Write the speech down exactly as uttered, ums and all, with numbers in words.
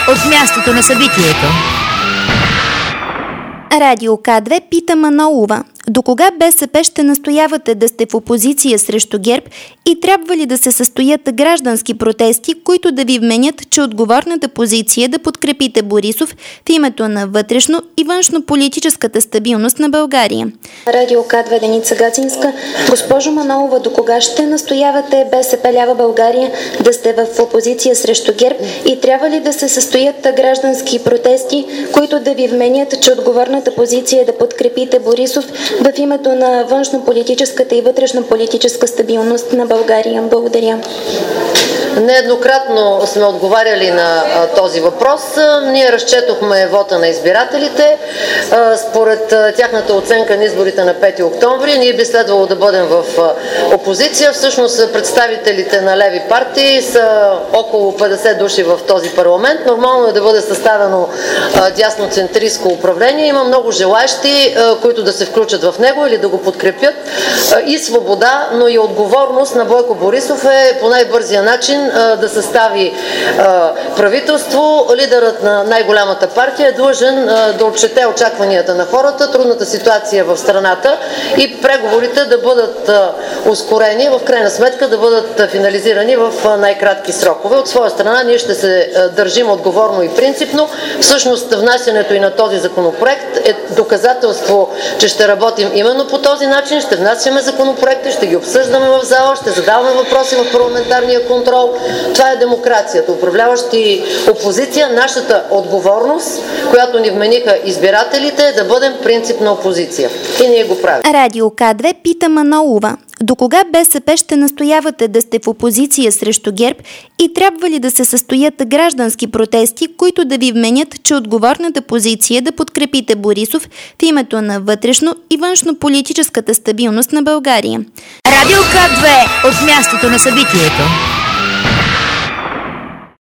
от мястото на събитието. Радио К две пита Манолова. До кога БСП ще настоявате да сте в опозиция срещу ГЕРБ и трябва ли да се състоят граждански протести, които да ви вменят, че отговорната позиция е да подкрепите Борисов в името на вътрешно и външно-политическата стабилност на България? Радио К две, Деница Гацинска. Госпожо Манолова, до кога ще настоявате БСП лява България да сте в опозиция срещу ГЕРБ и трябва ли да се състоят граждански протести, които да ви вменят, че отговорната позиция е да подкрепите Борисов в името на външно-политическата и вътрешно-политическа стабилност на България? Благодаря. Нееднократно сме отговаряли на а, този въпрос. Ние разчетохме вота на избирателите. А, според а, тяхната оценка на изборите на пети октомври, ние би следвало да бъдем в а, опозиция. Всъщност представителите на леви партии са около петдесет души в този парламент. Нормално е да бъде съставено а, дясноцентристско управление. Има много желаещи, а, които да се включат в него или да го подкрепят. А, и свобода, но и отговорност на Бойко Борисов е по най-бързия начин да състави а, правителство. Лидерът на най-голямата партия е длъжен а, да отчете очакванията на хората, трудната ситуация в страната и преговорите да бъдат а, ускорени, в крайна сметка да бъдат а, финализирани в а, най-кратки срокове. От своя страна ние ще се а, държим отговорно и принципно. Всъщност внасянето и на този законопроект е доказателство, че ще работим именно по този начин. Ще внасяме законопроекти, ще ги обсъждаме в зала, ще задаваме въпроси в парламентарния контрол. Това е демокрацията. Управляващи опозиция, нашата отговорност, която ни вмениха избирателите, е да бъдем принципна опозиция. И ние го правим. Радио К две пита Манолова. До кога БСП ще настоявате да сте в опозиция срещу ГЕРБ и трябва ли да се състоят граждански протести, които да ви вменят, че отговорната позиция е да подкрепите Борисов в името на вътрешно и външно-политическата стабилност на България? Радио К две от мястото на събитието.